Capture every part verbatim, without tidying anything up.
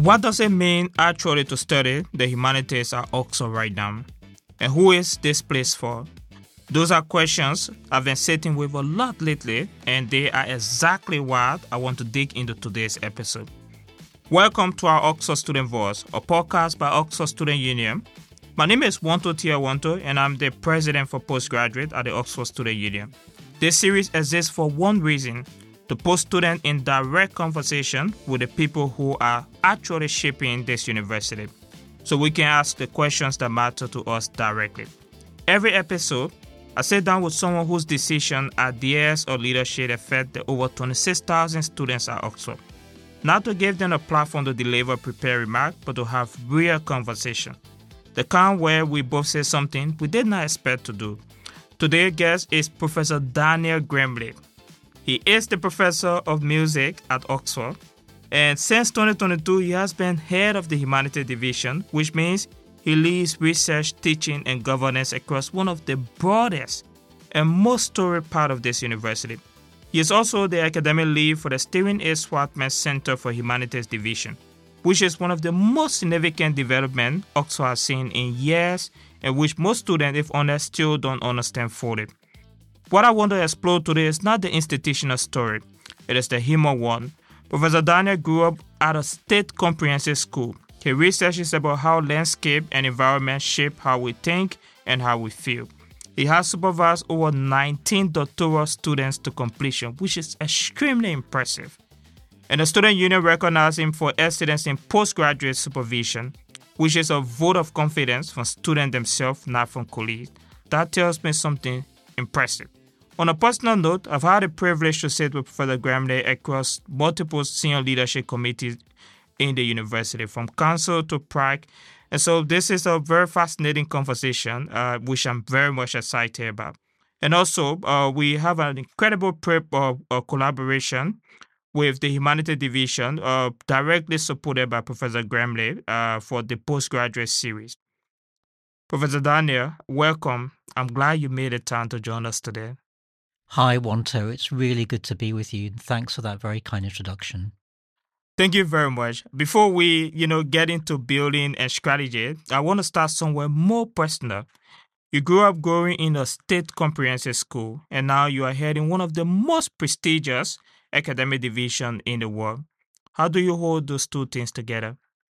What does it mean actually to study the humanities at Oxford right now? And who is this place for? Those are questions I've been sitting with a lot lately, and they are exactly what I want to dig into today's episode. Welcome to our Oxford Student Voice, a podcast by Oxford Student Union. My name is Wanto Tia Wanto, and I'm the president for postgraduate at the Oxford Student Union. This series exists for one reason: to put students in direct conversation with the people who are actually shaping this university, so we can ask the questions that matter to us directly. Every episode, I sit down with someone whose decision, ideas, or leadership affect the over twenty-six thousand students at Oxford. Not to give them a platform to deliver prepared remarks, but to have real conversation. The kind where we both say something we did not expect to do. Today's guest is Professor Daniel Gremley. He is the professor of music at Oxford, and since twenty twenty-two, he has been head of the Humanities Division, which means he leads research, teaching, and governance across one of the broadest and most storied part of this university. He is also the academic lead for the Stephen A. Schwarzman Center for Humanities Division, which is one of the most significant developments Oxford has seen in years, and which most students, if honest, still don't understand fully. What I want to explore today is not the institutional story, it is the human one. Professor Daniel grew up at a state comprehensive school. He researches about how landscape and environment shape how we think and how we feel. He has supervised over nineteen doctoral students to completion, which is extremely impressive. And the Student Union recognized him for excellence in postgraduate supervision, which is a vote of confidence from students themselves, not from colleagues. That tells me something impressive. On a personal note, I've had the privilege to sit with Professor Gremley across multiple senior leadership committees in the university, from council to Prague. And so this is a very fascinating conversation, uh, which I'm very much excited about. And also, uh, we have an incredible prep of uh, collaboration with the Humanities Division, uh, directly supported by Professor Gremley uh, for the postgraduate series. Professor Daniel, welcome. I'm glad you made the time to join us today. Hi, Wanto. It's really good to be with you. Thanks for that very kind introduction. Thank you very much. Before we, you know, get into building and strategy, I want to start somewhere more personal. You grew up growing in a state comprehensive school, and now you are heading one of the most prestigious academic division in the world. How do you hold those two things together?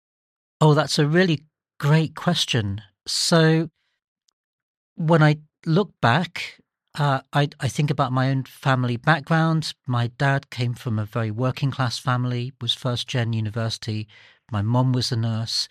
Oh, that's a really great question. So when I look back, uh, I, I think about my own family background. My dad came from a very working class family, was first gen university. My mom was a nurse.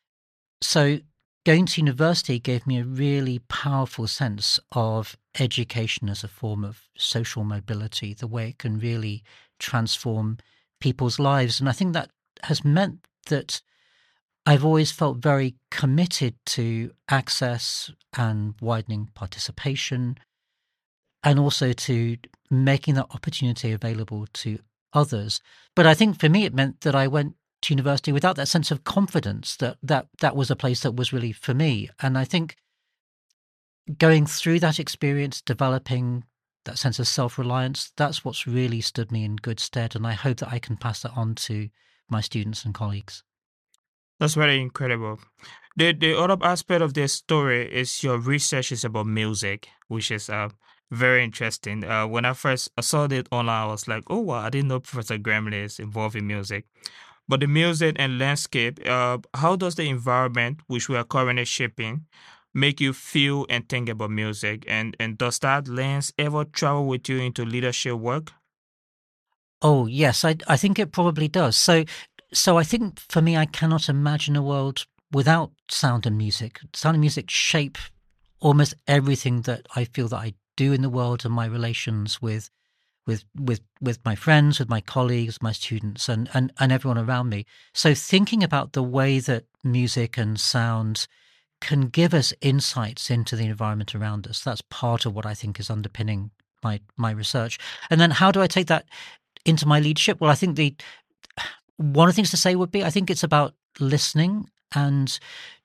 So going to university gave me a really powerful sense of education as a form of social mobility, the way it can really transform people's lives. And I think that has meant that I've always felt very committed to access and widening participation, and also to making that opportunity available to others. But I think for me, it meant that I went to university without that sense of confidence that that, that was a place that was really for me. And I think going through that experience, developing that sense of self-reliance, that's what's really stood me in good stead. And I hope that I can pass that on to my students and colleagues. That's very incredible. The the other aspect of this story is your research is about music, which is uh, very interesting. Uh, when I first saw it online, I was like, oh, wow, I didn't know Professor Gremley is involved in music. But the music and landscape, uh, how does the environment, which we are currently shaping, make you feel and think about music? And, and does that lens ever travel with you into leadership work? Oh, yes, I, I think it probably does. So So I think for me, I cannot imagine a world without sound and music. Sound and music shape almost everything that I feel that I do in the world, and my relations with with with with my friends, with my colleagues, my students, and, and, and everyone around me. So thinking about the way that music and sound can give us insights into the environment around us, that's part of what I think is underpinning my my research. And then how do I take that into my leadership? Well, I think the one of the things to say would be, I think it's about listening and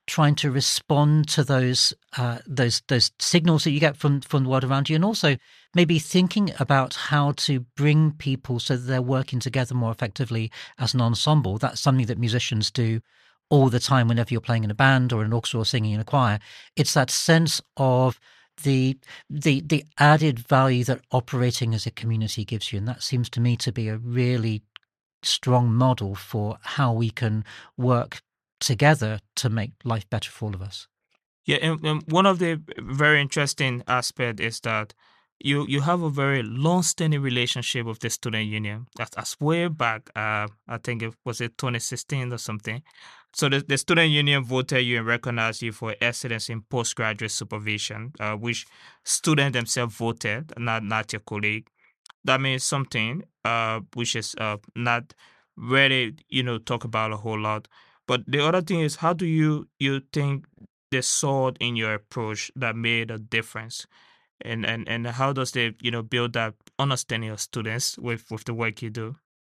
trying to respond to those uh, those those signals that you get from from the world around you, and also maybe thinking about how to bring people so that they're working together more effectively as an ensemble. That's something that musicians do all the time whenever you're playing in a band or an orchestra or singing in a choir. It's that sense of the the the added value that operating as a community gives you, and that seems to me to be a really strong model for how we can work together to make life better for all of us. Yeah, and, and one of the very interesting aspect is that you you have a very long-standing relationship with the student union. That's, that's way back. Uh, I think it was it twenty sixteen or something. So the, the student union voted you and recognized you for excellence in postgraduate supervision, uh, which students themselves voted, not not your colleague. That means something, uh, which is uh, not really, you know, talk about a whole lot. But the other thing is, how do you you think they saw it in your approach that made a difference, and and and how does they, you know, build that understanding of students with with the work you do?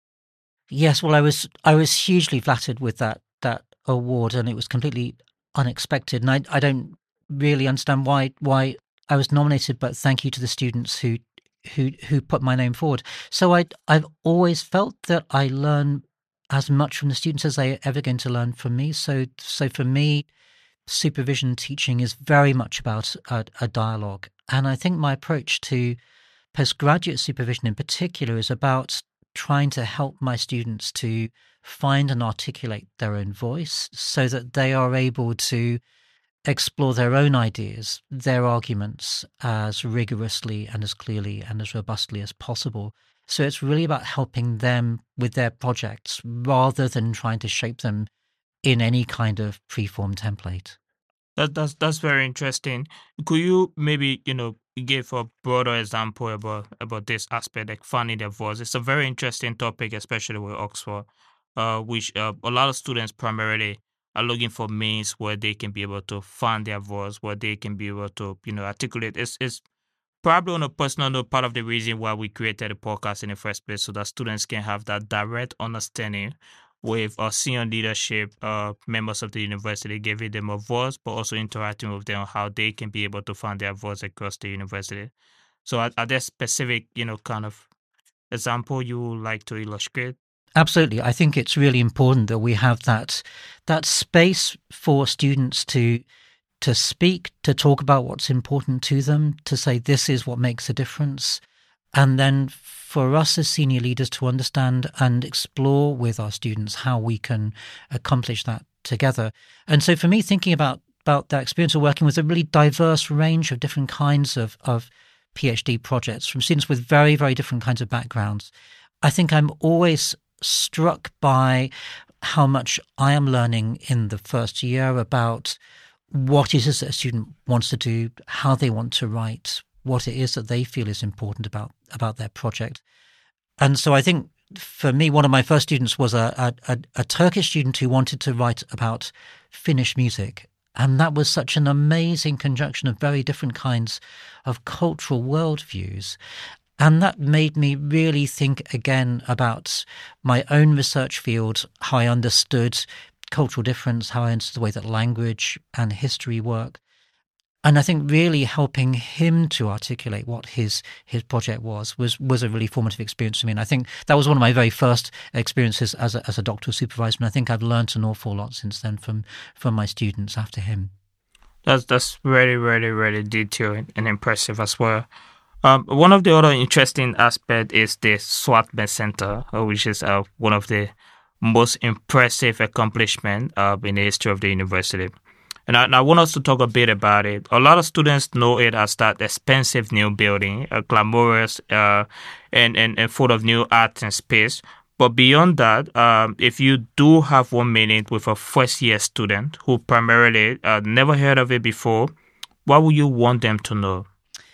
Yes, well, I was I was hugely flattered with that that award, and it was completely unexpected. And I I don't really understand why why I was nominated, but thank you to the students who who who put my name forward. So I I've always felt that I learn as much from the students as they are ever going to learn from me. So so for me, supervision teaching is very much about a, a dialogue, and I think my approach to postgraduate supervision in particular is about trying to help my students to find and articulate their own voice so that they are able to explore their own ideas, their arguments as rigorously and as clearly and as robustly as possible. So it's really about helping them with their projects rather than trying to shape them in any kind of preformed template. That that's that's very interesting. Could you maybe, you know, give a broader example about about this aspect, like finding their voice? It's a very interesting topic, especially with Oxford, uh, which uh, a lot of students primarily are looking for means where they can be able to find their voice, where they can be able to, you know, articulate. It's it's probably on a personal note, part of the reason why we created the podcast in the first place, so that students can have that direct understanding with our senior leadership, uh, members of the university, giving them a voice, but also interacting with them on how they can be able to find their voice across the university. So are, are there specific, you know, kind of example you would like to illustrate? Absolutely. I think it's really important that we have that that space for students to to speak, to talk about what's important to them, to say this is what makes a difference, and then for us as senior leaders to understand and explore with our students how we can accomplish that together. And so for me, thinking about about that experience of working with a really diverse range of different kinds of, of PhD projects from students with very, very different kinds of backgrounds, I think I'm always struck by how much I am learning in the first year about what it is that a student wants to do, how they want to write, what it is that they feel is important about, about their project. And so I think for me, one of my first students was a, a, a Turkish student who wanted to write about Finnish music. And that was such an amazing conjunction of very different kinds of cultural worldviews. And that made me really think again about my own research field, how I understood cultural difference, how I understood the way that language and history work. And I think really helping him to articulate what his his project was was was a really formative experience for me. And I think that was one of my very first experiences as a, as a doctoral supervisor. And I think I've learned an awful lot since then from from my students after him. That's that's really, really, really detailed and impressive as well. Um, one of the other interesting aspects is the Swartman Center, uh, which is uh, one of the most impressive accomplishments uh, in the history of the university. And I, and I want us to talk a bit about it. A lot of students know it as that expensive new building, uh, glamorous uh, and, and, and full of new art and space. But beyond that, um, if you do have one minute with a first-year student who primarily uh, never heard of it before, what would you want them to know?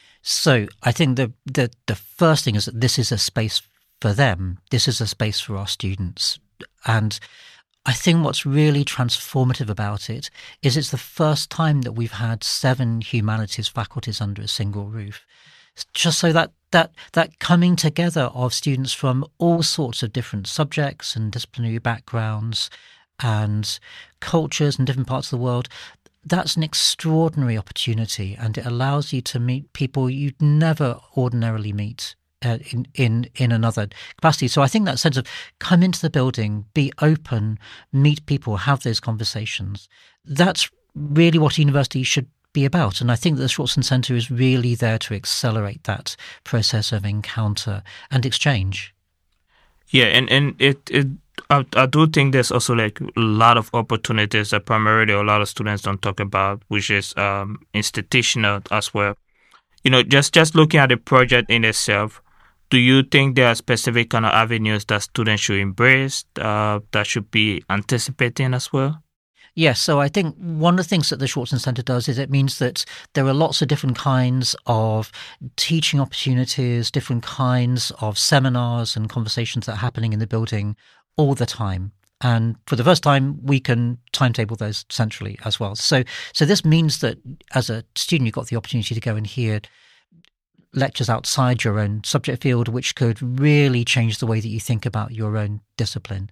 So I think the, the the first thing is that this is a space for them. This is a space for our students. And I think what's really transformative about it is it's the first time that we've had seven humanities faculties under a single roof. Just so that that that coming together of students from all sorts of different subjects and disciplinary backgrounds and cultures in different parts of the world, that's an extraordinary opportunity, and it allows you to meet people you'd never ordinarily meet uh, in, in, in another capacity. So I think that sense of come into the building, be open, meet people, have those conversations, that's really what a university should be about. And I think that the Schwarzman Centre is really there to accelerate that process of encounter and exchange. Yeah, and, and it, it I, I do think there's also like a lot of opportunities that primarily a lot of students don't talk about, which is um, institutional as well. You know, just, just looking at the project in itself, do you think there are specific kind of avenues that students should embrace, uh, that should be anticipating as well? Yes, so I think one of the things that the Schwarzman Centre does is it means that there are lots of different kinds of teaching opportunities, different kinds of seminars and conversations that are happening in the building all the time. And for the first time, we can timetable those centrally as well. So so this means that as a student, you've got the opportunity to go and hear lectures outside your own subject field, which could really change the way that you think about your own discipline.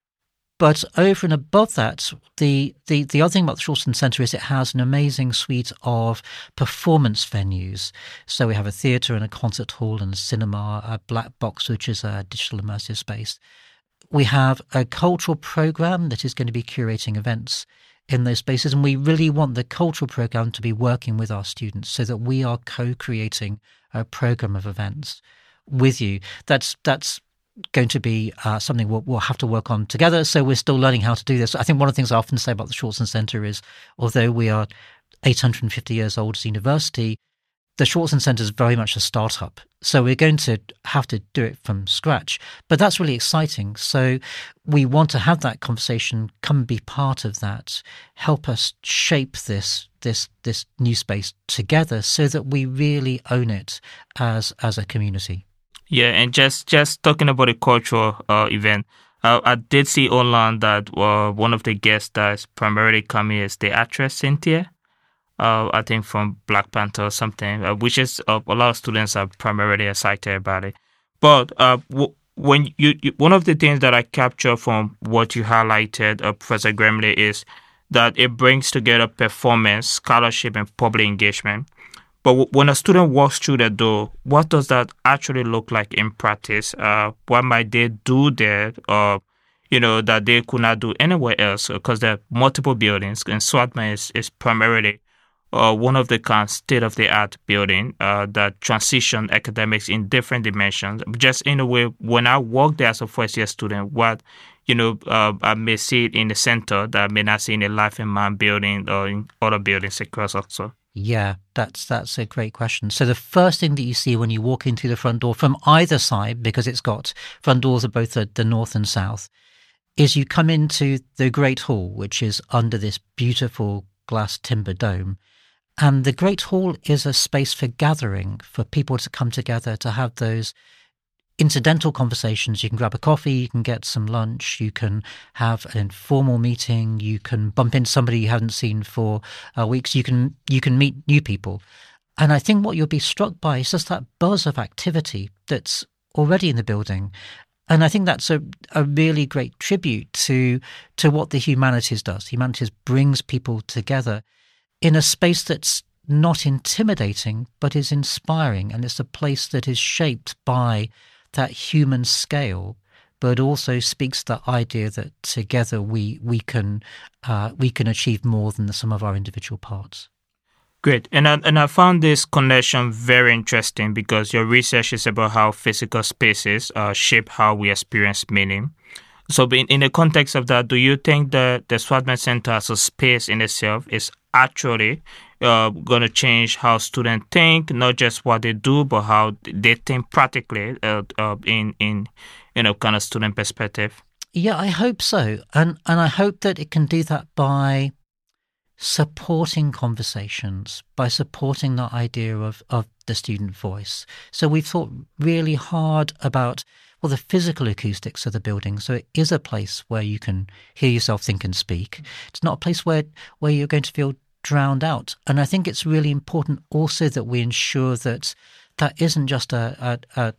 But over and above that, the, the, the other thing about the Schwarzman Centre is it has an amazing suite of performance venues. So we have a theatre and a concert hall and a cinema, a black box, which is a digital immersive space. We have a cultural programme that is going to be curating events in those spaces, and we really want the cultural programme to be working with our students so that we are co-creating a programme of events with you. That's that's going to be uh, something we'll, we'll have to work on together. So we're still learning how to do this. I think one of the things I often say about the Schwarzman Centre is, although we are eight hundred fifty years old as a university, the Schwarzman Centre is very much a startup. So we're going to have to do it from scratch. But that's really exciting. So we want to have that conversation, come and be part of that, help us shape this this this new space together so that we really own it as as a community. Yeah, and just, just talking about a cultural uh, event, uh, I did see online that uh, one of the guests that's primarily coming is the actress Cynthia, uh, I think from Black Panther or something, uh, which is uh, a lot of students are primarily excited about it. But uh, w- when you, you, one of the things that I capture from what you highlighted, uh, Professor Gremley, is that it brings together performance, scholarship, and public engagement. But w- when a student walks through the door, what does that actually look like in practice? Uh, what might they do there, or you know, that they could not do anywhere else? Because there are multiple buildings, and Schwarzman is, is primarily uh, one of the kind of state-of-the-art building uh, that transition academics in different dimensions. Just in a way, when I walk there as a first-year student, what you know, uh, I may see it in the center that I may not see in the Life in Man building or in other buildings across also. Yeah, that's that's a great question. So the first thing that you see when you walk in through the front door from either side, because it's got front doors are both the, the north and south, is you come into the Great Hall, which is under this beautiful glass timber dome. And the Great Hall is a space for gathering, for people to come together, to have those incidental conversations. You can grab a coffee, you can get some lunch, you can have an informal meeting, you can bump into somebody you haven't seen for uh, weeks, you can you can meet new people. And I think what you'll be struck by is just that buzz of activity that's already in the building. And I think that's a, a really great tribute to to what the humanities does. Humanities brings people together in a space that's not intimidating, but is inspiring. And it's a place that is shaped by that human scale, but also speaks to the idea that together we we can uh, we can achieve more than the sum of our individual parts. Great, and I, and I found this connection very interesting because your research is about how physical spaces uh, shape how we experience meaning. So, in, in the context of that, do you think that the Schwarzman Centre as a space in itself is actually uh, going to change how students think, not just what they do, but how they think practically uh, uh, in in you know kind of student perspective? Yeah, I hope so, and and I hope that it can do that by supporting conversations, by supporting the idea of of the student voice. So we've thought really hard about, well, the physical acoustics of the building. So it is a place where you can hear yourself think and speak. It's not a place where, where you're going to feel drowned out. And I think it's really important also that we ensure that that isn't just a, a, a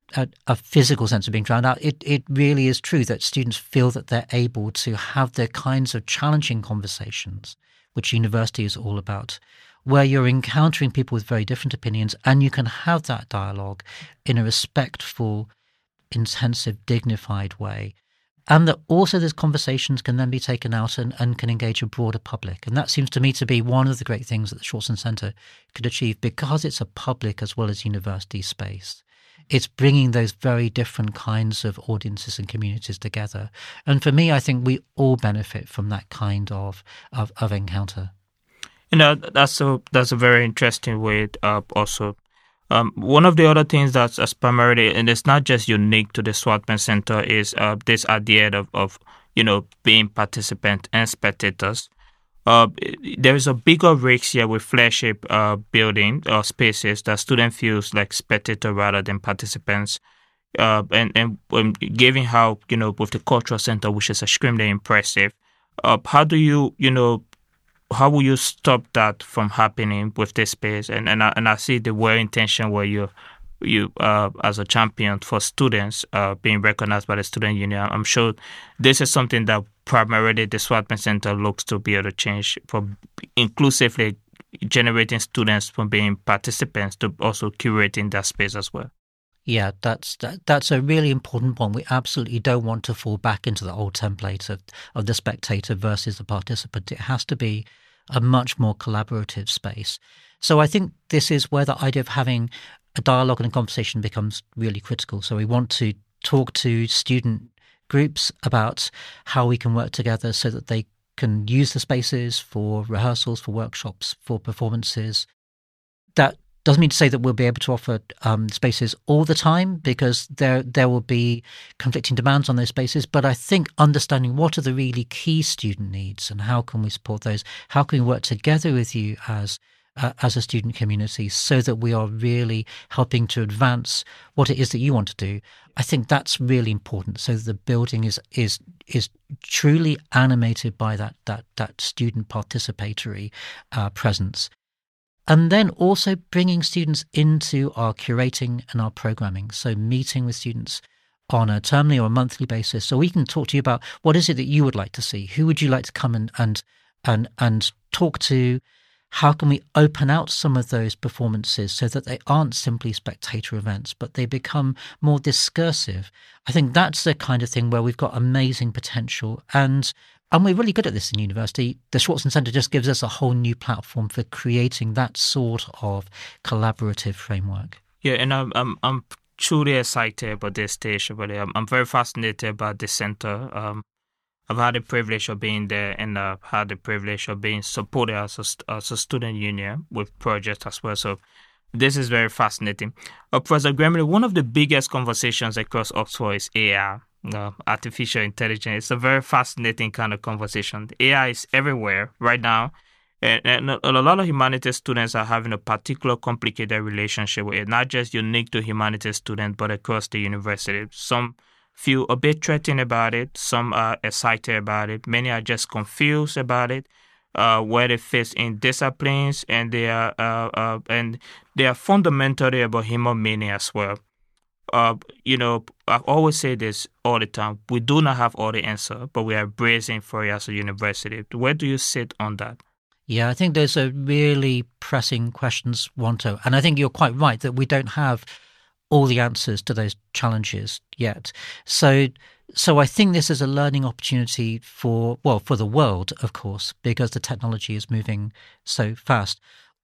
a, a physical sense of being drowned out. It it really is true that students feel that they're able to have the kinds of challenging conversations, which university is all about, where you're encountering people with very different opinions, and you can have that dialogue in a respectful, intensive, dignified way. And that also those conversations can then be taken out and, and can engage a broader public. And that seems to me to be one of the great things that the Schwarzman Centre could achieve, because it's a public as well as university space. It's bringing those very different kinds of audiences and communities together. And for me, I think we all benefit from that kind of of, of encounter. You know, that's a, that's a very interesting way uh, also. Um, one of the other things that's, that's primarily, and it's not just unique to the Schwarzman Centre, is uh, this idea of, of, you know, being participants and spectators. Uh, there is a bigger risk here with flagship uh, building or spaces that student feels like spectator rather than participants. Uh, and and um, given how, you know, with the cultural center, which is extremely impressive, uh, how do you, you know, how will you stop that from happening with this space? And and I, and I see the well intention where you you uh, as a champion for students uh, being recognized by the student union. I'm sure this is something that primarily the Schwarzman Centre looks to be able to change, for inclusively generating students from being participants to also curating that space as well. Yeah, that's that, that's a really important point. We absolutely don't want to fall back into the old template of, of the spectator versus the participant. It has to be a much more collaborative space. So I think this is where the idea of having a dialogue and a conversation becomes really critical. So we want to talk to student groups about how we can work together so that they can use the spaces for rehearsals, for workshops, for performances. That doesn't mean to say that we'll be able to offer um, spaces all the time, because there there will be conflicting demands on those spaces. But I think understanding what are the really key student needs and how can we support those, how can we work together with you as uh, as a student community so that we are really helping to advance what it is that you want to do. I think that's really important, so that the building is is is truly animated by that that that student participatory uh, presence. And then also bringing students into our curating and our programming. So meeting with students on a termly or a monthly basis, so we can talk to you about what is it that you would like to see? Who would you like to come and and and, and talk to? How can we open out some of those performances so that they aren't simply spectator events, but they become more discursive? I think that's the kind of thing where we've got amazing potential. And And we're really good at this in university. The Schwarzman Centre just gives us a whole new platform for creating that sort of collaborative framework. Yeah, and I'm I'm, I'm truly excited about this stage. Really, I'm, I'm very fascinated about the centre. Um, I've had the privilege of being there, and I've had the privilege of being supported as a, as a student union with projects as well. So this is very fascinating. Uh, Professor Gremilly, one of the biggest conversations across Oxford is A I. Uh, artificial intelligence. It's a very fascinating kind of conversation. A I is everywhere right now, and, and a lot of humanities students are having a particular complicated relationship with it, not just unique to humanities students, but across the university. Some feel a bit threatened about it, some are excited about it, many are just confused about it, uh, where it fits in disciplines, and they are uh, uh, and they are fundamentally about human meaning as well. Uh, you know, I always say this all the time. We do not have all the answer, but we are bracing for it as a university. Where do you sit on that? Yeah, I think those are really pressing questions, Wanto. And I think you're quite right that we don't have all the answers to those challenges yet. So so I think this is a learning opportunity for, well, for the world, of course, because the technology is moving so fast.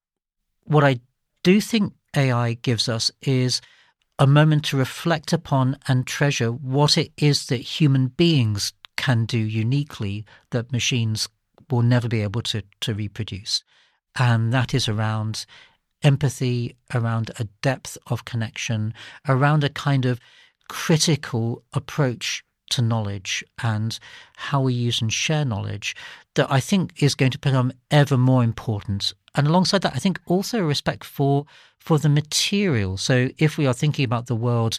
What I do think A I gives us is a moment to reflect upon and treasure what it is that human beings can do uniquely that machines will never be able to, to reproduce. And that is around empathy, around a depth of connection, around a kind of critical approach to knowledge and how we use and share knowledge that I think is going to become ever more important. And alongside that, I think also a respect for for the material. So if we are thinking about the world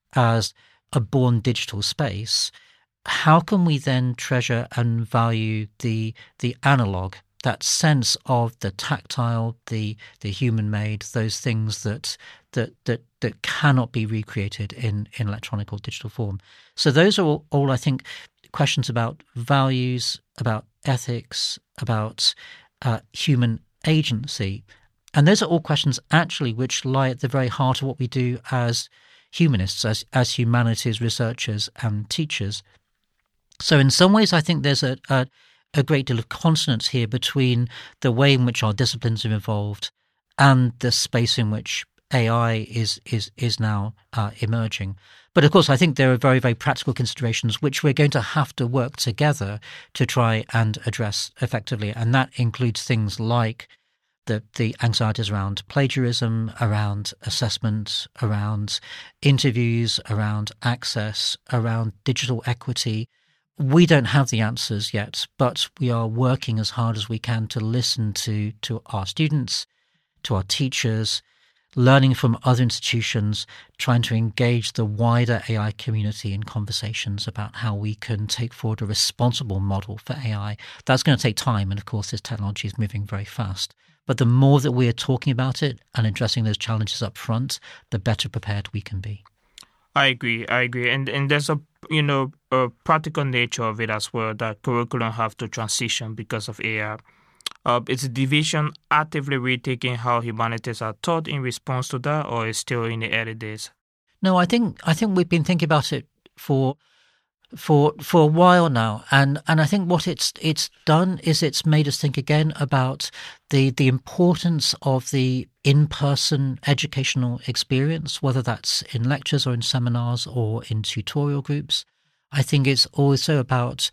as a born digital space, how can we then treasure and value the the analog that sense of the tactile, the the human made, those things that that that that cannot be recreated in, in electronic or digital form. So those are all, all I think questions about values, about ethics, about uh, human agency. And those are all questions actually which lie at the very heart of what we do as humanists, as as humanities researchers and teachers. So in some ways I think there's a, a a great deal of consonance here between the way in which our disciplines have evolved and the space in which A I is is is now uh, emerging. But of course, I think there are very, very practical considerations which we're going to have to work together to try and address effectively. And that includes things like the, the anxieties around plagiarism, around assessment, around interviews, around access, around digital equity. We don't have the answers yet, but we are working as hard as we can to listen to, to our students, to our teachers, learning from other institutions, trying to engage the wider A I community in conversations about how we can take forward a responsible model for A I. That's going to take time, and of course this technology is moving very fast. But the more that we are talking about it and addressing those challenges up front, the better prepared we can be. I agree. I agree. And and there's a, you know, a practical nature of it as well, that curriculum have to transition because of A I. Uh, is the division actively rethinking how humanities are taught in response to that, or is still in the early days? No, I think I think we've been thinking about it for for for a while now, and and I think what it's it's done is it's made us think again about the the importance of the in-person educational experience, whether that's in lectures or in seminars or in tutorial groups. I think it's also about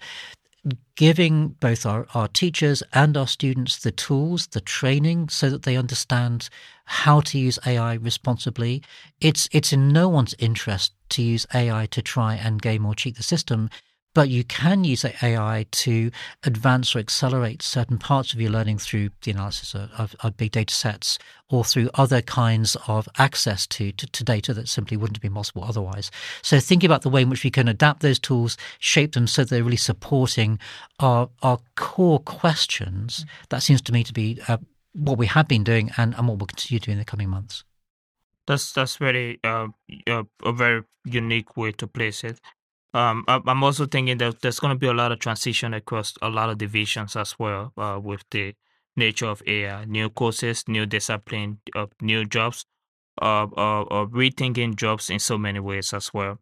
giving both our, our teachers and our students the tools, the training, so that they understand how to use A I responsibly. It's it's in no one's interest to use A I to try and game or cheat the system, but you can use A I to advance or accelerate certain parts of your learning through the analysis of, of, of big data sets, or through other kinds of access to, to, to data that simply wouldn't have been possible otherwise. So thinking about the way in which we can adapt those tools, shape them so they're really supporting our our core questions, that seems to me to be uh, what we have been doing and, and what we'll continue to do in the coming months. That's that's very uh, uh, a very unique way to place it. Um, I'm also thinking that there's going to be a lot of transition across a lot of divisions as well, uh, with the nature of A I, new courses, new discipline, uh, new jobs, uh, uh, uh, rethinking jobs in so many ways as well.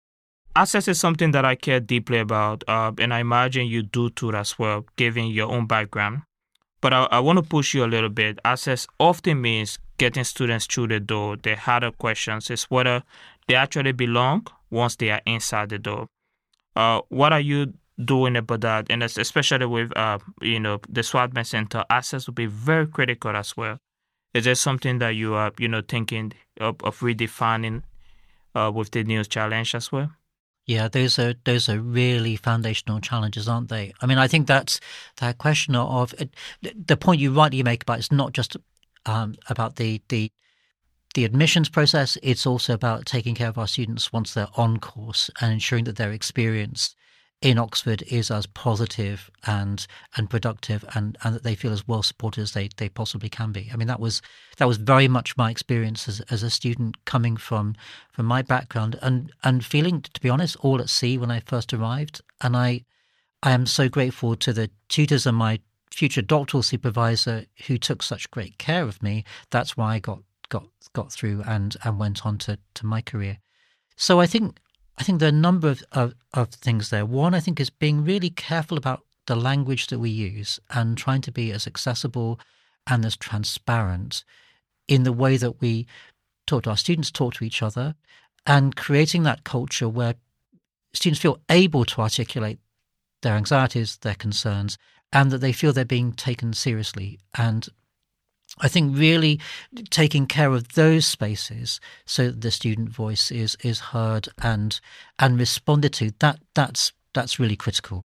Access is something that I care deeply about, uh, and I imagine you do too as well, given your own background. But I, I want to push you a little bit. Access often means getting students through the door. The harder questions is whether they actually belong once they are inside the door. Uh, what are you doing about that? And especially with, uh, you know, the Swartman Center, access will be very critical as well. Is there something that you are, you know, thinking of, of redefining uh, with the new challenge as well? Yeah, those are those are really foundational challenges, aren't they? I mean, I think that's that question of the point you rightly make about it's not just um, about the the the admissions process. It's also about taking care of our students once they're on course and ensuring that their experience in Oxford is as positive and and productive and, and that they feel as well supported as they, they possibly can be. I mean, that was that was very much my experience as as a student coming from from my background and, and feeling, to be honest, all at sea when I first arrived. And I I am so grateful to the tutors and my future doctoral supervisor who took such great care of me. That's why I got got got through and, and went on to, to my career. So I think I think there are a number of, of, of things there. One, I think, is being really careful about the language that we use and trying to be as accessible and as transparent in the way that we talk to our students, talk to each other, and creating that culture where students feel able to articulate their anxieties, their concerns, and that they feel they're being taken seriously. And I think really taking care of those spaces so that the student voice is is heard and and responded to, that that's that's really critical.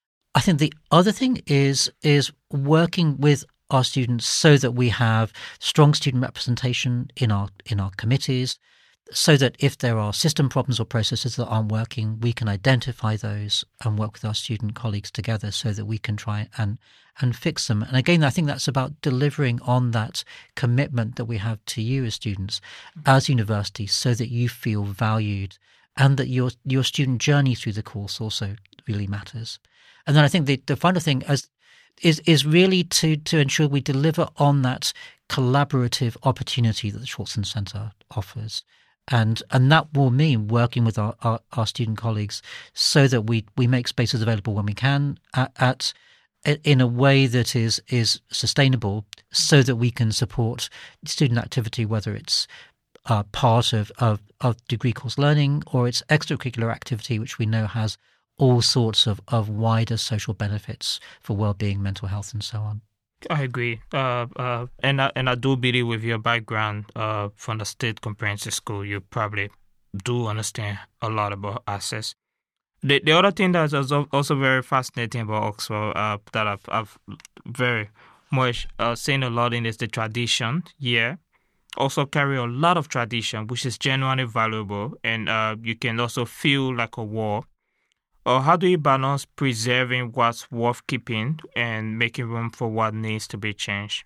I think the other thing is is working with our students so that we have strong student representation in our in our committees, so that if there are system problems or processes that aren't working, we can identify those and work with our student colleagues together so that we can try and and fix them. And again, I think that's about delivering on that commitment that we have to you as students, as universities, so that you feel valued and that your your student journey through the course also really matters. And then I think the, the final thing as, is is really to to ensure we deliver on that collaborative opportunity that the Schwarzman Center offers. And and that will mean working with our, our, our student colleagues so that we, we make spaces available when we can at, at in a way that is is sustainable, so that we can support student activity, whether it's uh, part of, of, of degree course learning or it's extracurricular activity, which we know has all sorts of, of wider social benefits for well-being, mental health, and so on. I agree, uh, uh, and I, and I do believe with your background uh, from the State Comprehensive School, you probably do understand a lot about access. The the other thing that's also, also very fascinating about Oxford uh, that I've, I've very much uh, seen a lot in is the tradition. Yeah, also carry a lot of tradition, which is genuinely valuable, and uh, you can also feel like a war. Or how do you balance preserving what's worth keeping and making room for what needs to be changed?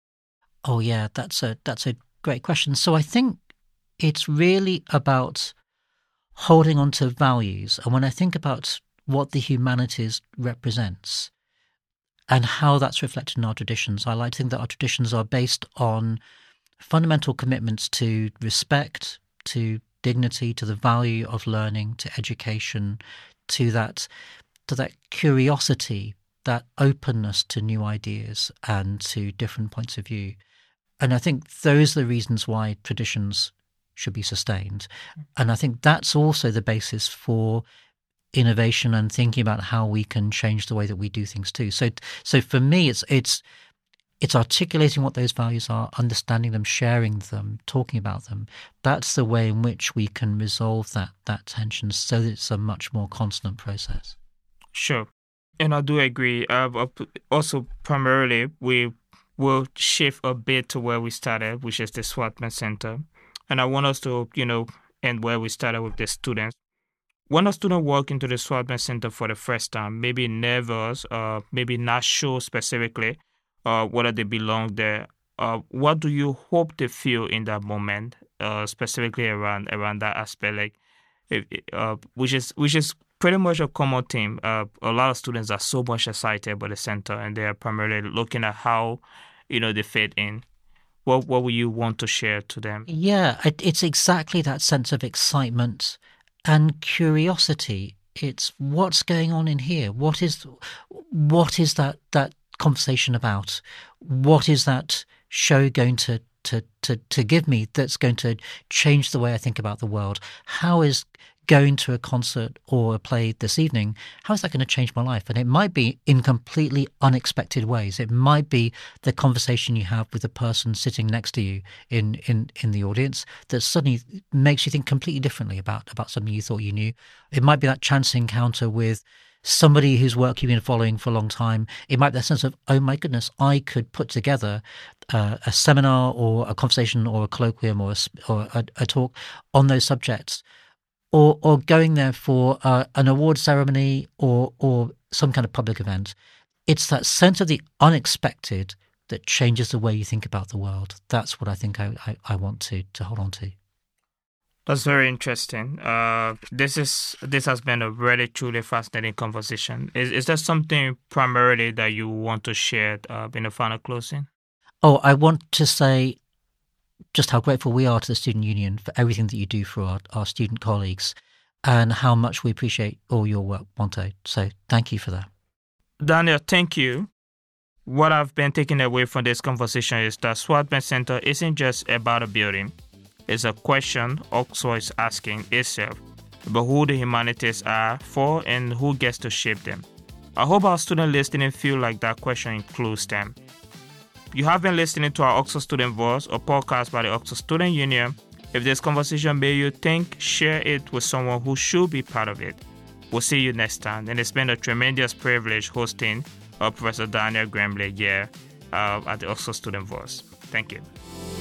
Oh yeah, that's a that's a great question. So I think it's really about holding on to values. And when I think about what the humanities represents and how that's reflected in our traditions, I like to think that our traditions are based on fundamental commitments to respect, to dignity, to the value of learning, to education, to that to that curiosity, that openness to new ideas and to different points of view. And I think those are the reasons why traditions should be sustained. And I think that's also the basis for innovation and thinking about how we can change the way that we do things too. So so for me, it's it's it's articulating what those values are, understanding them, sharing them, talking about them. That's the way in which we can resolve that that tension so that it's a much more constant process. Sure. And I do agree. Uh, also, primarily, we will shift a bit to where we started, which is the Schwarzman Center. And I want us to, you know, end where we started with the students. When a student walks into the Schwarzman Center for the first time, maybe nervous, uh, maybe not sure specifically, Uh, whether they belong there, uh, what do you hope they feel in that moment, uh, specifically around around that aspect, like, if, uh, which is which is pretty much a common theme. Uh, a lot of students are so much excited about the center, and they are primarily looking at how, you know, they fit in. What what would you want to share to them? Yeah, it, it's exactly that sense of excitement and curiosity. It's what's going on in here. What is what is that that conversation about? What is that show going to, to, to, to give me that's going to change the way I think about the world? How is going to a concert or a play this evening, how is that going to change my life? And it might be in completely unexpected ways. It might be the conversation you have with the person sitting next to you in, in, in the audience that suddenly makes you think completely differently about, about something you thought you knew. It might be that chance encounter with somebody whose work you've been following for a long time. It might be that sense of, oh my goodness, I could put together uh, a seminar or a conversation or a colloquium or a, or a, a talk on those subjects, or or going there for uh, an award ceremony or or some kind of public event. It's that sense of the unexpected that changes the way you think about the world. That's what I think I, I, I want to to hold on to. That's very interesting. Uh, this is this has been a really truly fascinating conversation. Is is there something primarily that you want to share uh, in the final closing? Oh, I want to say just how grateful we are to the Student Union for everything that you do for our, our student colleagues, and how much we appreciate all your work, Monto. So thank you for that. Daniel, thank you. What I've been taking away from this conversation is that Schwarzman Center isn't just about a building. It's a question Oxford is asking itself about who the humanities are for and who gets to shape them. I hope our students listening feel like that question includes them. You have been listening to our Oxford Student Voice, a podcast by the Oxford Student Union. If this conversation made you think, share it with someone who should be part of it. We'll see you next time. And it's been a tremendous privilege hosting uh, Professor Daniel Grembley here uh, at the Oxford Student Voice. Thank you.